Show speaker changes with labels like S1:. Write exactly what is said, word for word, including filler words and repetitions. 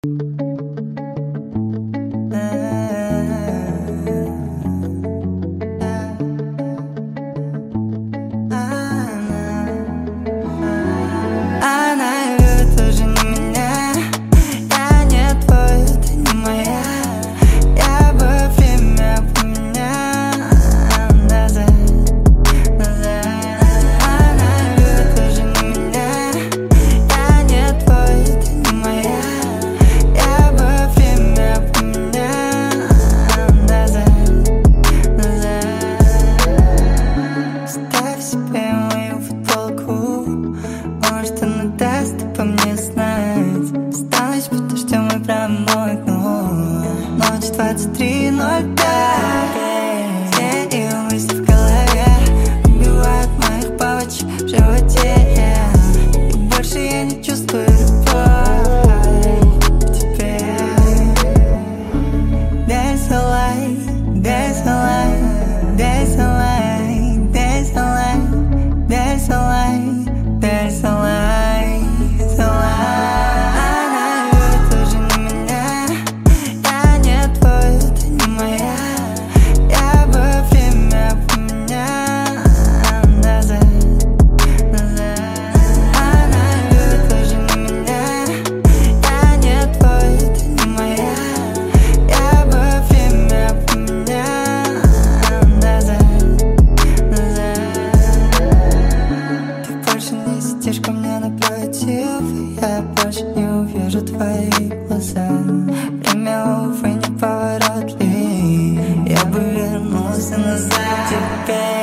S1: Она любит уже не меня. Я не твой, ты не моя. Я бы время поменял назад, назад. Она любит уже не меня. Я не твой, ты не моя. Я бы время поменял назад, назад. Ставь себе мою футболку. Может, она даст по мне знать. Останусь под дождем и промокну. Ночь двадцать три ноль пять. Все ее мысли в голове убивают моих бабочек в животе. И больше я не чувствую любовь к тебе. There's a light, there's a light, there's a light, there's a light, there's a light, there's a light, there's a light. Она любит уже не меня. Я не твой, ты не моя. Я бы время поменял назад, назад. Она любит уже не меня. Я не твой, ты не моя. Я бы время поменял назад, назад. Ты больше не сидишь ко мне напротив. Я больше не увижу твои глаза. Время, увы, не поворотливо. Я бы вернулся назад. Теперь